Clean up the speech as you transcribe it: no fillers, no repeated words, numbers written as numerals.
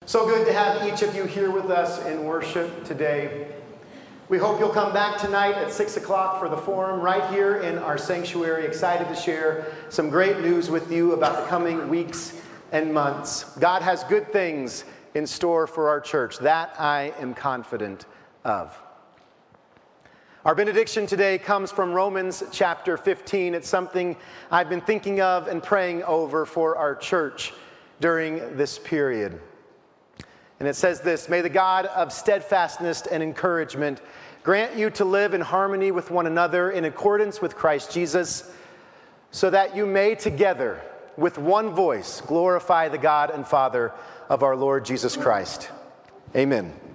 So good to have each of you here with us in worship today. We hope you'll come back tonight at 6 o'clock for the forum right here in our sanctuary. Excited to share some great news with you about the coming weeks and months. God has good things in store for our church. That I am confident of. Our benediction today comes from Romans chapter 15. It's something I've been thinking of and praying over for our church during this period. And it says this: "May the God of steadfastness and encouragement grant you to live in harmony with one another in accordance with Christ Jesus, so that you may together with one voice glorify the God and Father of our Lord Jesus Christ." Amen.